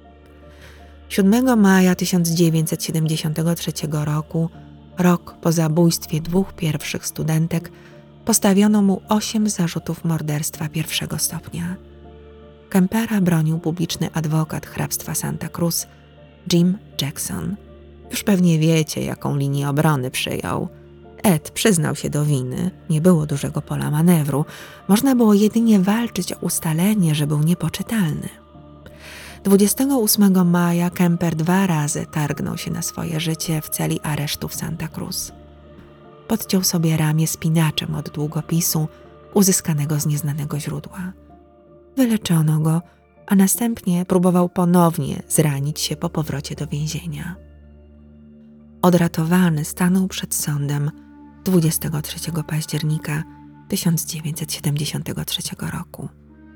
7 maja 1973 roku, rok po zabójstwie 2 pierwszych studentek, postawiono mu 8 zarzutów morderstwa 1. stopnia. Kempera bronił publiczny adwokat hrabstwa Santa Cruz, Jim Jackson. Już pewnie wiecie, jaką linię obrony przyjął. Ed przyznał się do winy, nie było dużego pola manewru, można było jedynie walczyć o ustalenie, że był niepoczytalny. 28 maja Kemper 2 razy targnął się na swoje życie w celi aresztu w Santa Cruz. Podciął sobie ramię spinaczem od długopisu uzyskanego z nieznanego źródła. Wyleczono go, a następnie próbował ponownie zranić się po powrocie do więzienia. Odratowany stanął przed sądem 23 października 1973 roku.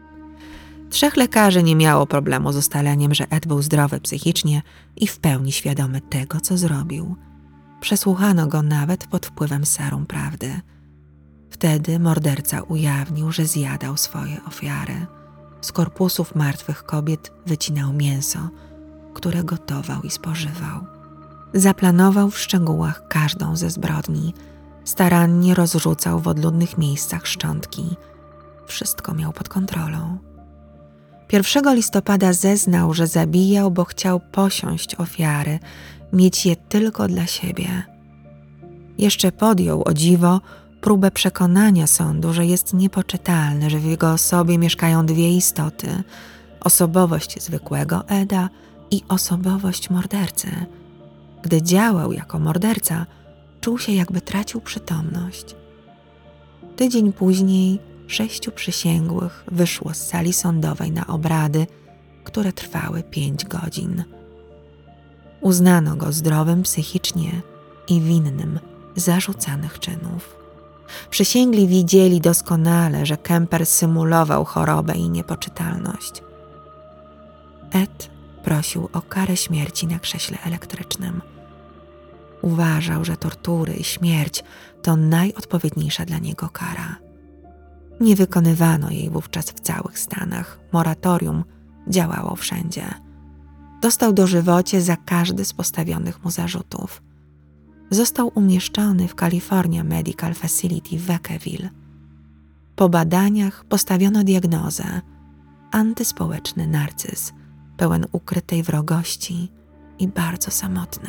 3 lekarzy nie miało problemu z ustaleniem, że Ed był zdrowy psychicznie i w pełni świadomy tego, co zrobił. Przesłuchano go nawet pod wpływem serum prawdy. Wtedy morderca ujawnił, że zjadał swoje ofiary. Z korpusów martwych kobiet wycinał mięso, które gotował i spożywał. Zaplanował w szczegółach każdą ze zbrodni. Starannie rozrzucał w odludnych miejscach szczątki. Wszystko miał pod kontrolą. 1 listopada zeznał, że zabijał, bo chciał posiąść ofiary, mieć je tylko dla siebie. Jeszcze podjął, o dziwo, próbę przekonania sądu, że jest niepoczytalny, że w jego osobie mieszkają 2 istoty: osobowość zwykłego Eda i osobowość mordercy. Gdy działał jako morderca, czuł się, jakby tracił przytomność. Tydzień później 6 przysięgłych wyszło z sali sądowej na obrady, które trwały 5 godzin. Uznano go zdrowym psychicznie i winnym zarzucanych czynów. Przysięgli widzieli doskonale, że Kemper symulował chorobę i niepoczytalność. Ed prosił o karę śmierci na krześle elektrycznym. Uważał, że tortury i śmierć to najodpowiedniejsza dla niego kara. Nie wykonywano jej wówczas w całych Stanach. Moratorium działało wszędzie. Dostał dożywocie za każdy z postawionych mu zarzutów. Został umieszczony w California Medical Facility w Vacaville. Po badaniach postawiono diagnozę: antyspołeczny narcyz, pełen ukrytej wrogości i bardzo samotny.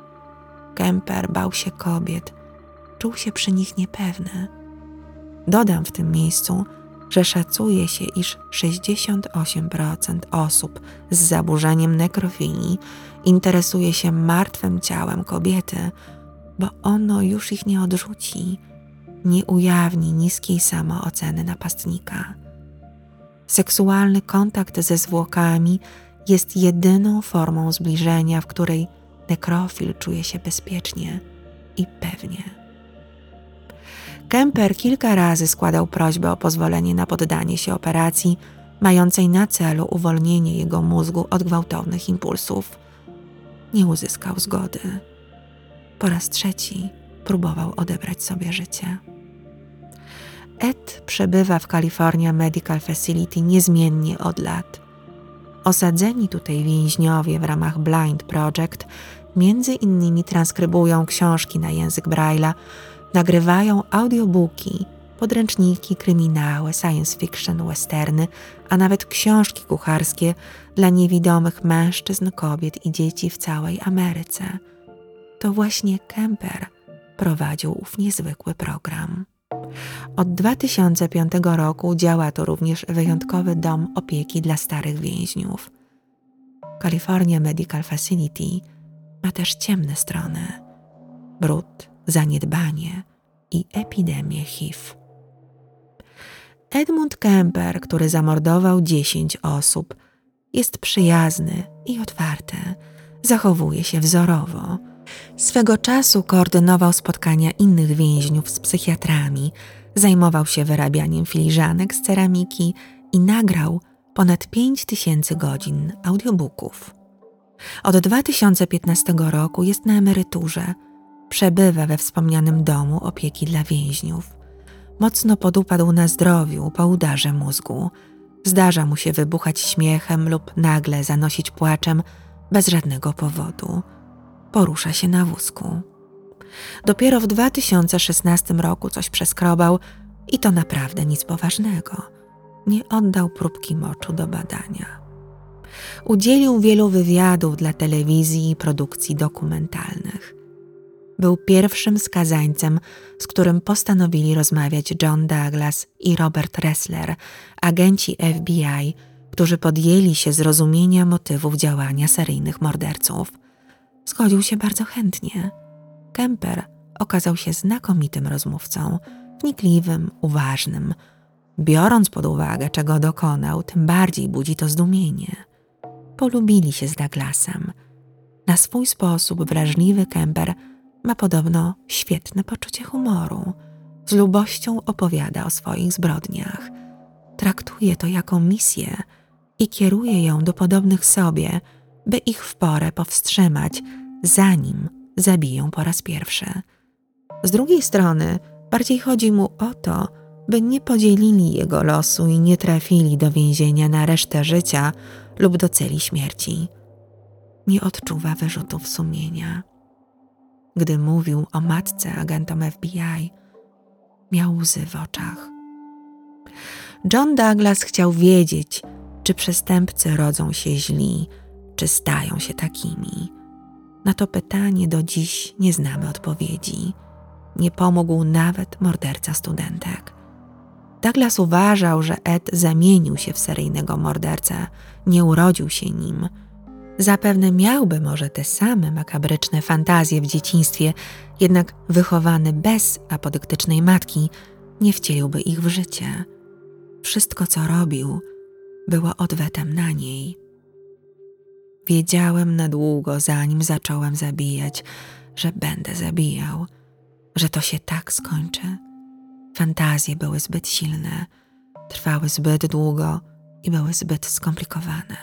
Kemper bał się kobiet, czuł się przy nich niepewny. Dodam w tym miejscu, że szacuje się, iż 68% osób z zaburzeniem nekrofilii interesuje się martwym ciałem kobiety, bo ono już ich nie odrzuci, nie ujawni niskiej samooceny napastnika. Seksualny kontakt ze zwłokami jest jedyną formą zbliżenia, w której nekrofil czuje się bezpiecznie i pewnie. Kemper kilka razy składał prośbę o pozwolenie na poddanie się operacji mającej na celu uwolnienie jego mózgu od gwałtownych impulsów. Nie uzyskał zgody. Po raz 3 próbował odebrać sobie życie. Ed przebywa w California Medical Facility niezmiennie od lat. Osadzeni tutaj więźniowie w ramach Blind Project między innymi transkrybują książki na język Braille'a, nagrywają audiobooki, podręczniki, kryminały, science fiction, westerny, a nawet książki kucharskie dla niewidomych mężczyzn, kobiet i dzieci w całej Ameryce. To właśnie Kemper prowadził ów niezwykły program. Od 2005 roku działa tu również wyjątkowy dom opieki dla starych więźniów. California Medical Facility ma też ciemne strony: brud, zaniedbanie i epidemię HIV. Edmund Kemper, który zamordował 10 osób, jest przyjazny i otwarty, zachowuje się wzorowo. Swego czasu koordynował spotkania innych więźniów z psychiatrami, zajmował się wyrabianiem filiżanek z ceramiki i nagrał ponad 5000 godzin audiobooków. Od 2015 roku jest na emeryturze. Przebywa we wspomnianym domu opieki dla więźniów. Mocno podupadł na zdrowiu po udarze mózgu. Zdarza mu się wybuchać śmiechem lub nagle zanosić płaczem bez żadnego powodu. Porusza się na wózku. Dopiero w 2016 roku coś przeskrobał i to naprawdę nic poważnego. Nie oddał próbki moczu do badania. Udzielił wielu wywiadów dla telewizji i produkcji dokumentalnych. Był pierwszym skazańcem, z którym postanowili rozmawiać John Douglas i Robert Ressler, agenci FBI, którzy podjęli się zrozumienia motywów działania seryjnych morderców. Zgodził się bardzo chętnie. Kemper okazał się znakomitym rozmówcą, wnikliwym, uważnym. Biorąc pod uwagę, czego dokonał, tym bardziej budzi to zdumienie. Polubili się z Douglasem. Na swój sposób wrażliwy Kemper ma podobno świetne poczucie humoru. Z lubością opowiada o swoich zbrodniach. Traktuje to jako misję i kieruje ją do podobnych sobie, by ich w porę powstrzymać, zanim zabiją po raz pierwszy. Z drugiej strony bardziej chodzi mu o to, by nie podzielili jego losu i nie trafili do więzienia na resztę życia lub do celi śmierci. Nie odczuwa wyrzutów sumienia. Gdy mówił o matce agentom FBI, miał łzy w oczach. John Douglas chciał wiedzieć, czy przestępcy rodzą się źli, czy stają się takimi. Na to pytanie do dziś nie znamy odpowiedzi. Nie pomógł nawet morderca studentek. Douglas uważał, że Ed zamienił się w seryjnego mordercę, nie urodził się nim. Zapewne miałby może te same makabryczne fantazje w dzieciństwie, jednak wychowany bez apodyktycznej matki nie wcieliłby ich w życie. Wszystko, co robił, było odwetem na niej. Wiedziałem na długo, zanim zacząłem zabijać, że będę zabijał, że to się tak skończy. Fantazje były zbyt silne, trwały zbyt długo i były zbyt skomplikowane.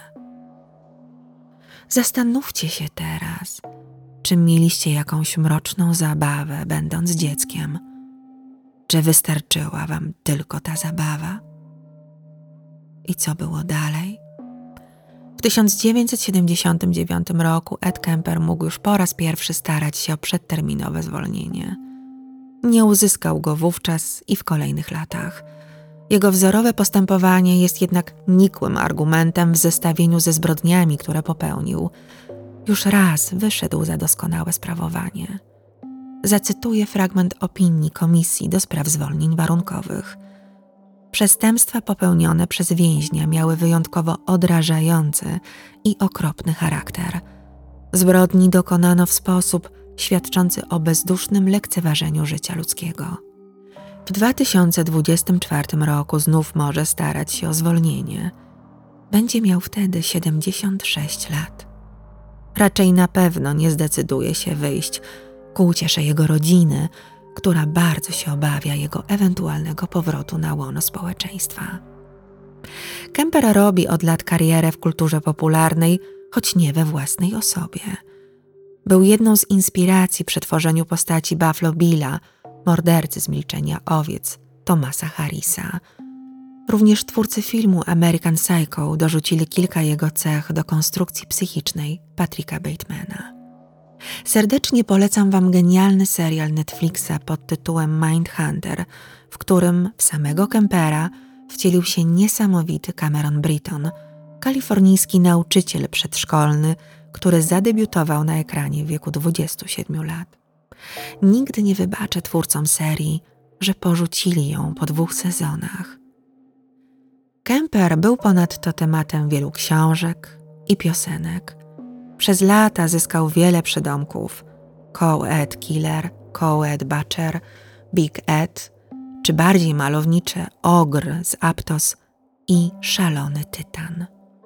Zastanówcie się teraz, czy mieliście jakąś mroczną zabawę, będąc dzieckiem? Czy wystarczyła wam tylko ta zabawa? I co było dalej? W 1979 roku Ed Kemper mógł już po raz pierwszy starać się o przedterminowe zwolnienie. Nie uzyskał go wówczas i w kolejnych latach. Jego wzorowe postępowanie jest jednak nikłym argumentem w zestawieniu ze zbrodniami, które popełnił. Już raz wyszedł za doskonałe sprawowanie. Zacytuję fragment opinii Komisji do spraw zwolnień warunkowych. Przestępstwa popełnione przez więźnia miały wyjątkowo odrażający i okropny charakter. Zbrodni dokonano w sposób świadczący o bezdusznym lekceważeniu życia ludzkiego. W 2024 roku znów może starać się o zwolnienie. Będzie miał wtedy 76 lat. Raczej na pewno nie zdecyduje się wyjść ku uciesze jego rodziny, która bardzo się obawia jego ewentualnego powrotu na łono społeczeństwa. Kemper robi od lat karierę w kulturze popularnej, choć nie we własnej osobie. Był jedną z inspiracji przy tworzeniu postaci Buffalo Billa, mordercy z Milczenia owiec, Thomasa Harrisa. Również twórcy filmu American Psycho dorzucili kilka jego cech do konstrukcji psychicznej Patricka Batemana. Serdecznie polecam wam genialny serial Netflixa pod tytułem Mindhunter, w którym w samego Kempera wcielił się niesamowity Cameron Britton, kalifornijski nauczyciel przedszkolny, który zadebiutował na ekranie w wieku 27 lat. Nigdy nie wybaczę twórcom serii, że porzucili ją po 2 sezonach. Kemper był ponadto tematem wielu książek i piosenek. Przez lata zyskał wiele przydomków: Co-Ed Killer, Co-Ed Butcher, Big Ed, czy bardziej malownicze Ogr z Aptos i Szalony Tytan.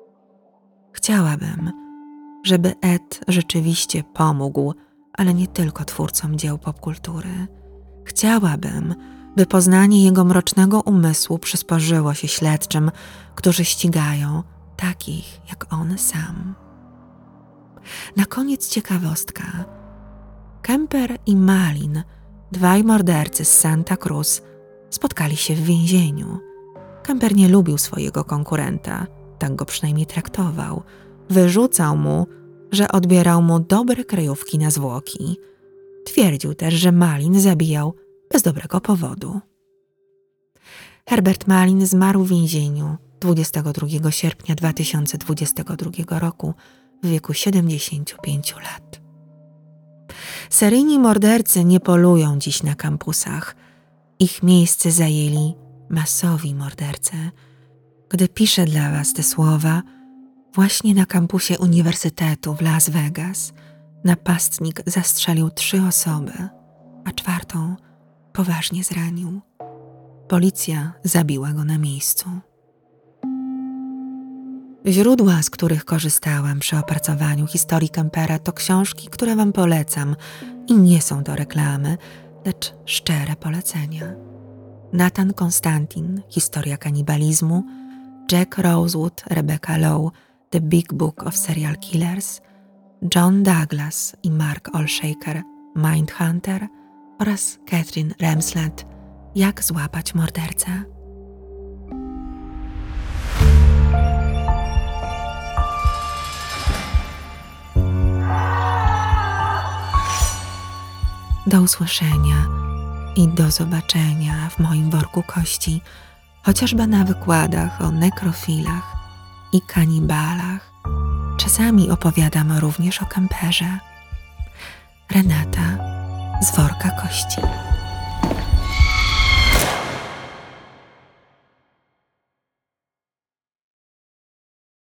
Chciałabym, żeby Ed rzeczywiście pomógł, ale nie tylko twórcom dzieł popkultury. Chciałabym, by poznanie jego mrocznego umysłu przysporzyło się śledczym, którzy ścigają takich jak on sam. Na koniec ciekawostka. Kemper i Malin, dwaj mordercy z Santa Cruz, spotkali się w więzieniu. Kemper nie lubił swojego konkurenta, tak go przynajmniej traktował. Wyrzucał mu, że odbierał mu dobre kryjówki na zwłoki. Twierdził też, że Malin zabijał bez dobrego powodu. Herbert Malin zmarł w więzieniu 22 sierpnia 2022 roku w wieku 75 lat. Seryjni mordercy nie polują dziś na kampusach. Ich miejsce zajęli masowi mordercy. Gdy piszę dla was te słowa, właśnie na kampusie Uniwersytetu w Las Vegas napastnik zastrzelił 3 osoby, a 4. poważnie zranił. Policja zabiła go na miejscu. Źródła, z których korzystałam przy opracowaniu historii Kempera, to książki, które Wam polecam i nie są to reklamy, lecz szczere polecenia. Nathan Konstantin, Historia kanibalizmu, Jack Rosewood, Rebecca Lowe, The Big Book of Serial Killers, John Douglas i Mark Olshaker, Mindhunter oraz Catherine Remslett, Jak złapać mordercę. Do usłyszenia i do zobaczenia w moim worku kości, chociażby na wykładach o nekrofilach i kanibalach. Czasami opowiadam również o Kemperze. Renata z worka kości.